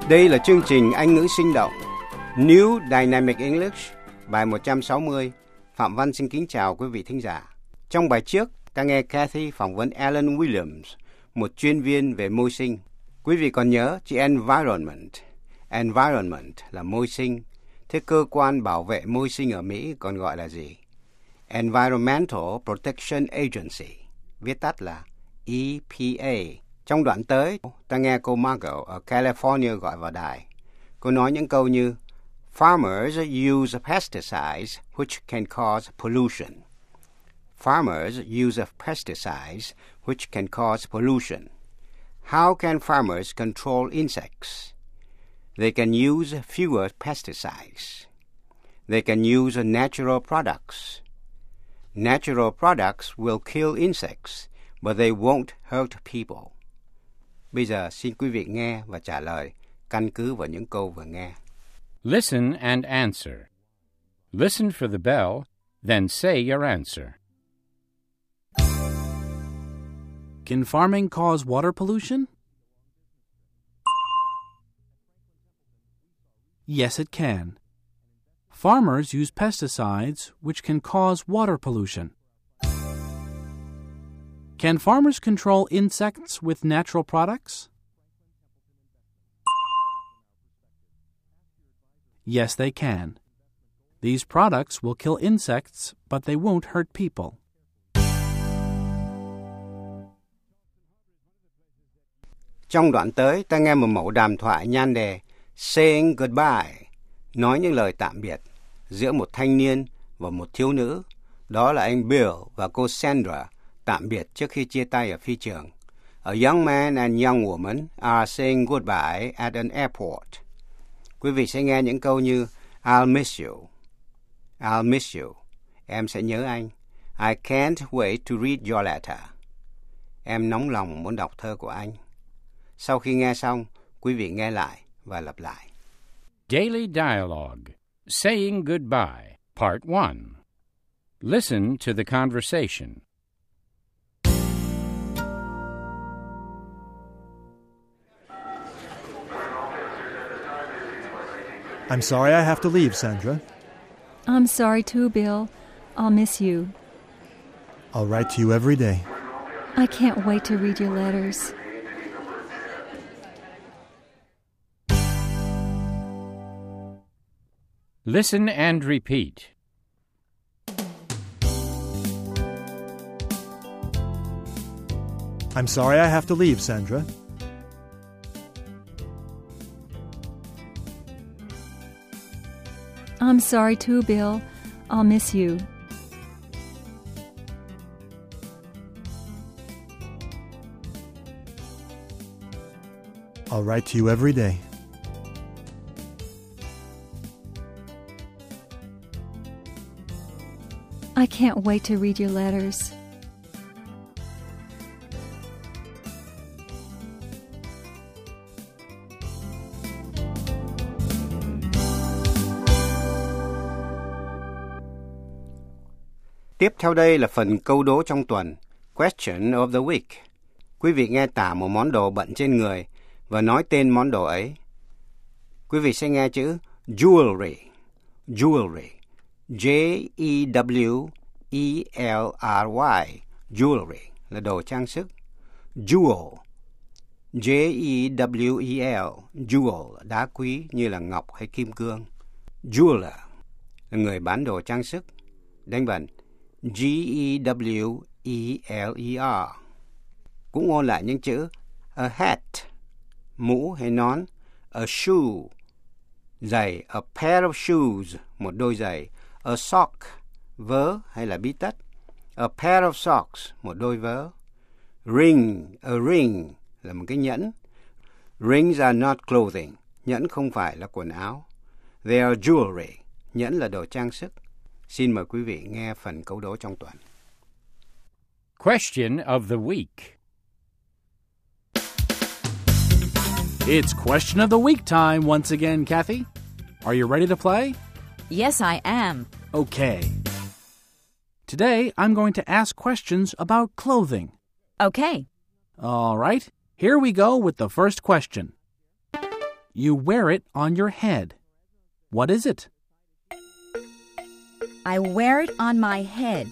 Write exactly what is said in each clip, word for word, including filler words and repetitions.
Đây là chương trình Anh ngữ sinh động New Dynamic English, bài một trăm sáu mươi. Phạm Văn xin kính chào quý vị thính giả. Trong bài trước, ta nghe Kathy phỏng vấn Alan Williams, một chuyên viên về môi sinh. Quý vị còn nhớ chữ environment. Environment là môi sinh. Thế cơ quan bảo vệ môi sinh ở Mỹ còn gọi là gì? Environmental Protection Agency, viết tắt là E P A. Trong đoạn tới, ta nghe cô Margot ở California gọi vào đài. Cô nói những câu như Farmers use pesticides which can cause pollution. Farmers use pesticides which can cause pollution. How can farmers control insects? They can use fewer pesticides. They can use natural products. Natural products will kill insects, but they won't hurt people. Bây giờ xin quý vị nghe và trả lời căn cứ vào những câu vừa nghe. Listen and answer. Listen for the bell, then say your answer. Can farming cause water pollution? Yes, it can. Farmers use pesticides which can cause water pollution. Can farmers control insects with natural products? Yes, they can. These products will kill insects, but they won't hurt people. Trong đoạn tới, ta nghe một mẫu đàm thoại nhan đề Saying Goodbye, nói những lời tạm biệt giữa một thanh niên và một thiếu nữ. Đó là anh Bill và cô Sandra tạm biệt trước khi chia tay ở phi trường. A young man and young woman are saying goodbye at an airport. Quý vị sẽ nghe những câu như I'll miss you. I'll miss you. Em sẽ nhớ anh. I can't wait to read your letter. Em nóng lòng muốn đọc thơ của anh. Sau khi nghe xong, quý vị nghe lại và lặp lại. Daily Dialogue, Saying Goodbye, Part one. Listen to the conversation. I'm sorry I have to leave, Sandra. I'm sorry too, Bill. I'll miss you. I'll write to you every day. I can't wait to read your letters. Listen and repeat. I'm sorry I have to leave, Sandra. I'm sorry too, Bill. I'll miss you. I'll write to you every day. I can't wait to read your letters. Tiếp theo đây là phần câu đố trong tuần, Question of the Week. Quý vị nghe tả một món đồ bận trên người và nói tên món đồ ấy. Quý vị sẽ nghe chữ jewelry, jewelry, J E W E L R Y, jewelry là đồ trang sức. Jewel, J E W E L, jewel, đá quý như là ngọc hay kim cương. Jeweler là người bán đồ trang sức. Đánh vần G E W E L E R. Cũng ôn lại những chữ a hat, mũ hay nón, a shoe, giày, a pair of shoes, một đôi giày, a sock, vớ hay là bí tất, a pair of socks, một đôi vớ. Ring, a ring là một cái nhẫn. Rings are not clothing, nhẫn không phải là quần áo. They are jewelry, nhẫn là đồ trang sức. Xin mời quý vị nghe phần câu đố trong tuần. Question of the Week. It's Question of the Week time once again, Kathy. Are you ready to play? Yes, I am. Okay. Today, I'm going to ask questions about clothing. Okay. All right. Here we go with the first question. You wear it on your head. What is it? I wear it on my head.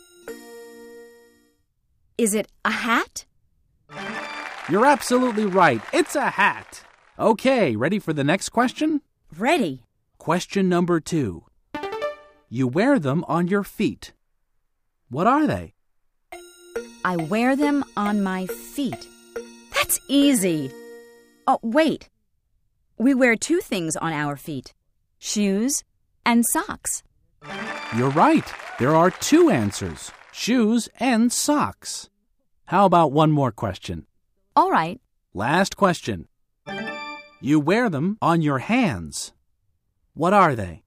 Is it a hat? You're absolutely right. It's a hat. Okay, ready for the next question? Ready. Question number two. You wear them on your feet. What are they? I wear them on my feet. That's easy. Oh, wait. We wear two things on our feet. Shoes and socks. You're right. There are two answers. Shoes and socks. How about one more question? All right. Last question. You wear them on your hands. What are they?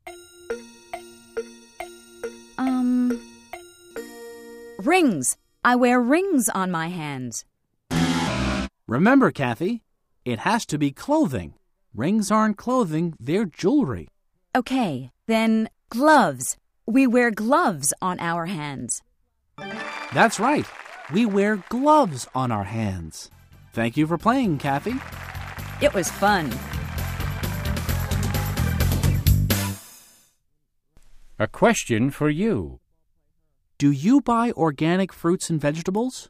Um, rings. I wear rings on my hands. Remember, Kathy, it has to be clothing. Rings aren't clothing, they're jewelry. Okay, then gloves. We wear gloves on our hands. That's right. We wear gloves on our hands. Thank you for playing, Kathy. It was fun. A question for you. Do you buy organic fruits and vegetables?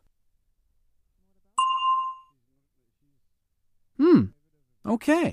Hmm, okay.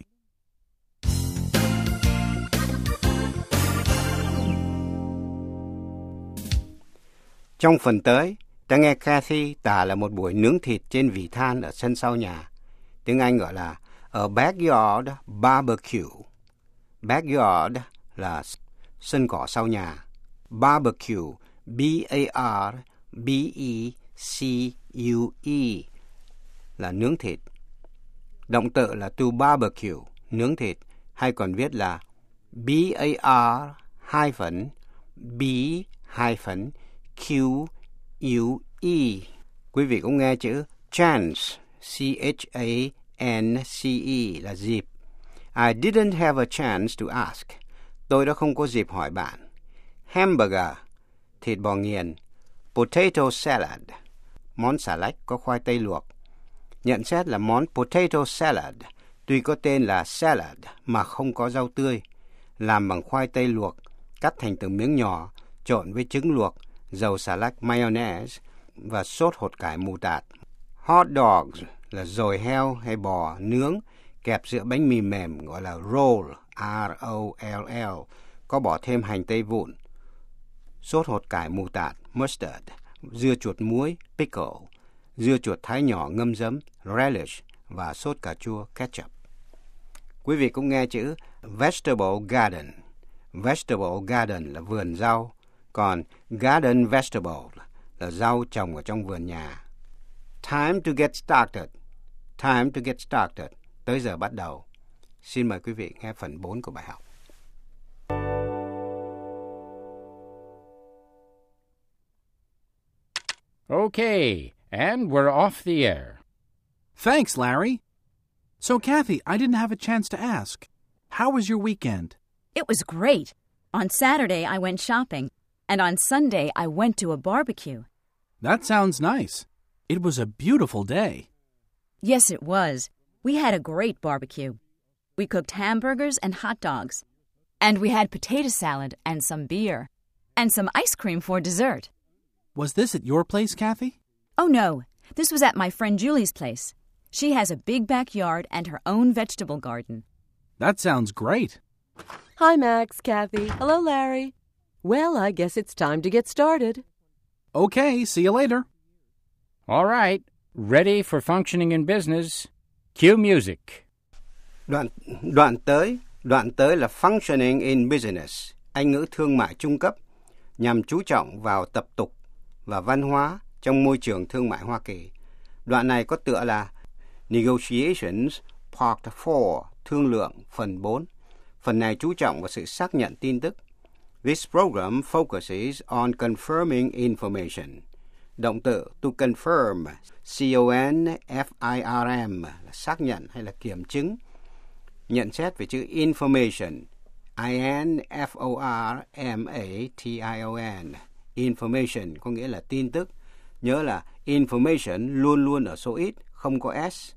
Trong phần tới, ta nghe Kathy tả là một buổi nướng thịt trên vỉ than ở sân sau nhà. Tiếng Anh gọi là a backyard barbecue. Backyard là sân cỏ sau nhà. Barbecue, B A R B E C U E là nướng thịt. Động từ là to barbecue, nướng thịt, hay còn viết là B A R hyphen B hyphen Q U E. Quý vị cũng nghe chữ chance, C H A N C E là dịp. I didn't have a chance to ask. Tôi đã không có dịp hỏi bạn. Hamburger, thịt bò nghiền. Potato salad, món xà lách có khoai tây luộc. Nhận xét là món potato salad tuy có tên là salad mà không có rau tươi, làm bằng khoai tây luộc, cắt thành từng miếng nhỏ, trộn với trứng luộc, dầu xà lách mayonnaise và sốt hột cải mù tạt. Hot dogs là dồi heo hay bò nướng kẹp giữa bánh mì mềm gọi là roll, R O L L, có bỏ thêm hành tây vụn, sốt hột cải mù tạt, mustard, dưa chuột muối, pickle, dưa chuột thái nhỏ ngâm giấm, relish và sốt cà chua, ketchup. Quý vị cũng nghe chữ vegetable garden. Vegetable garden là vườn rau, còn garden vegetable là rau trồng ở trong vườn nhà. Time to get started. Time to get started. Tới giờ bắt đầu. Xin mời quý vị nghe phần bốn của bài học. Okay, and we're off the air. Thanks, Larry. So, Kathy, I didn't have a chance to ask. How was your weekend? It was great. On Saturday, I went shopping, and on Sunday, I went to a barbecue. That sounds nice. It was a beautiful day. Yes, it was. We had a great barbecue. We cooked hamburgers and hot dogs. And we had potato salad and some beer. And some ice cream for dessert. Was this at your place, Kathy? Oh, no. This was at my friend Julie's place. She has a big backyard and her own vegetable garden. That sounds great. Hi, Max, Kathy. Hello, Larry. Well, I guess it's time to get started. Okay, see you later. All right, ready for functioning in business. Cue music. Đoạn, đoạn tới, đoạn tới là functioning in business, Anh ngữ thương mại trung cấp, nhằm chú trọng vào tập tục và văn hóa trong môi trường thương mại Hoa Kỳ. Đoạn này có tựa là Negotiations Part four, thương lượng phần bốn. Phần này chú trọng vào sự xác nhận tin tức. This program focuses on confirming information. Động từ to confirm, C O N F I R M, là xác nhận hay là kiểm chứng. Nhận xét về chữ information, I N F O R M A T I O N. Information có nghĩa là tin tức. Nhớ là information luôn luôn ở số ít, không có S.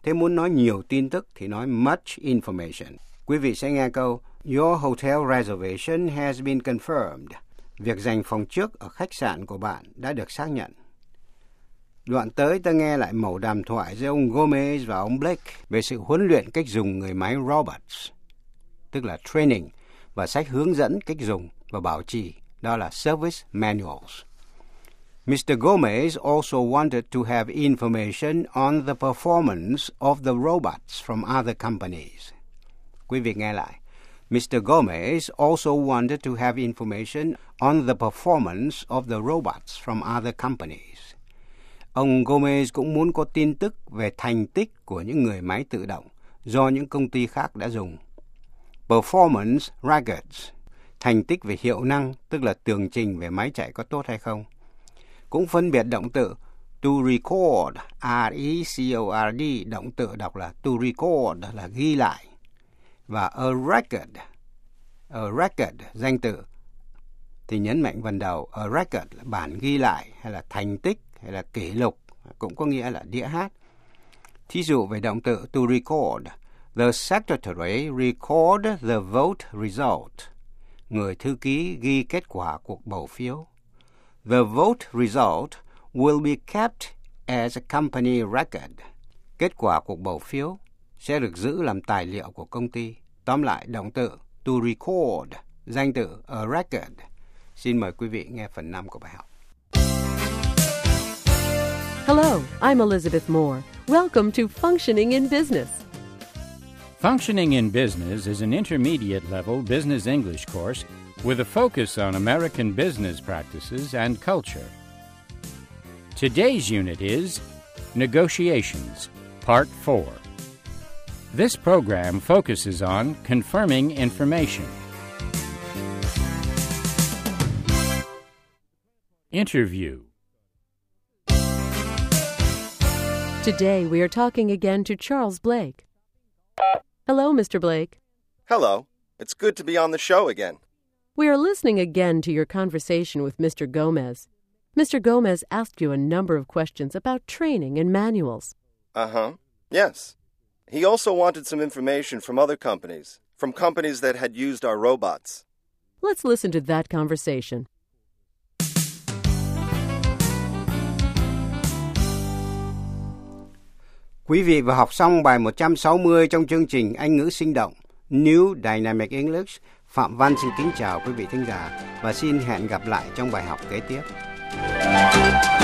Thế muốn nói nhiều tin tức thì nói much information. Quý vị sẽ nghe câu Your hotel reservation has been confirmed. Việc dành phòng trước ở khách sạn của bạn đã được xác nhận. Đoạn tới ta nghe lại mẩu đàm thoại giữa ông Gomez và ông Blake về sự huấn luyện cách dùng người máy robots, tức là training, và sách hướng dẫn cách dùng và bảo trì, đó là service manuals. Mister Gomez also wanted to have information on the performance of the robots from other companies. Quý vị nghe lại. Mister Gomez also wanted to have information on the performance of the robots from other companies. Ông Gomez cũng muốn có tin tức về thành tích của những người máy tự động do những công ty khác đã dùng. Performance records, thành tích về hiệu năng, tức là tường trình về máy chạy có tốt hay không. Cũng phân biệt động từ to record, R E C O R D, động từ đọc là to record là ghi lại. Và a record, a record, danh từ, thì nhấn mạnh phần đầu, a record là bản ghi lại hay là thành tích hay là kỷ lục, cũng có nghĩa là đĩa hát. Thí dụ về động từ to record, the secretary record the vote result. Người thư ký ghi kết quả cuộc bầu phiếu. The vote result will be kept as a company record. Kết quả cuộc bầu phiếu sẽ được giữ làm tài liệu của công ty. Tóm lại, động từ to record, danh từ a record. Xin mời quý vị nghe phần năm của bài học. Hello, I'm Elizabeth Moore. Welcome to Functioning in Business. Functioning in Business is an intermediate level business English course with a focus on American business practices and culture. Today's unit is Negotiations, Part four. This program focuses on confirming information. Interview. Today we are talking again to Charles Blake. Hello, Mister Blake. Hello. It's good to be on the show again. We are listening again to your conversation with Mister Gomez. Mister Gomez asked you a number of questions about training and manuals. Uh-huh. Yes. He also wanted some information from other companies, from companies that had used our robots. Let's listen to that conversation. Quý vị vừa học xong bài một trăm sáu mươi trong chương trình Anh ngữ sinh động New Dynamic English. Phạm Văn xin kính chào quý vị thính giả và xin hẹn gặp lại trong bài học kế tiếp.